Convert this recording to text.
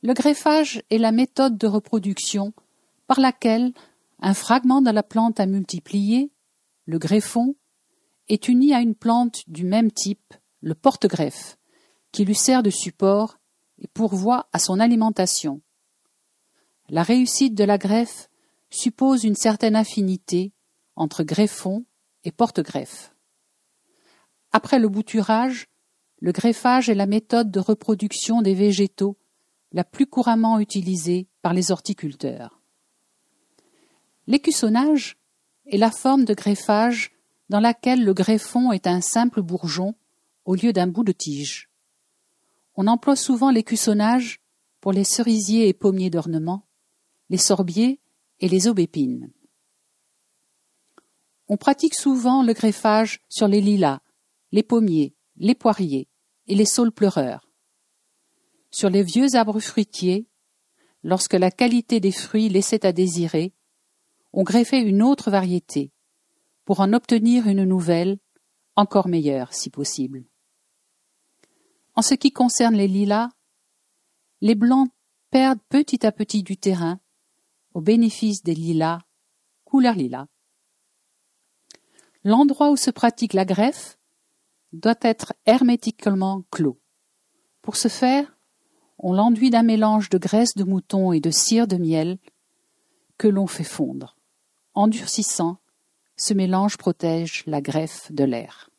Le greffage est la méthode de reproduction par laquelle un fragment de la plante à multiplier, le greffon, est uni à une plante du même type, le porte-greffe, qui lui sert de support et pourvoit à son alimentation. La réussite de la greffe suppose une certaine affinité entre greffon et porte-greffe. Après le bouturage, le greffage est la méthode de reproduction des végétaux la plus couramment utilisée par les horticulteurs. L'écussonnage est la forme de greffage dans laquelle le greffon est un simple bourgeon au lieu d'un bout de tige. On emploie souvent l'écussonnage pour les cerisiers et pommiers d'ornement, les sorbiers et les aubépines. On pratique souvent le greffage sur les lilas, les pommiers, les poiriers et les saules pleureurs. Sur les vieux arbres fruitiers, lorsque la qualité des fruits laissait à désirer, on greffait une autre variété pour en obtenir une nouvelle, encore meilleure si possible. En ce qui concerne les lilas, les blancs perdent petit à petit du terrain au bénéfice des lilas, couleur lilas. L'endroit où se pratique la greffe doit être hermétiquement clos. Pour ce faire, on l'enduit d'un mélange de graisse de mouton et de cire de miel que l'on fait fondre. En durcissant, ce mélange protège la greffe de l'air.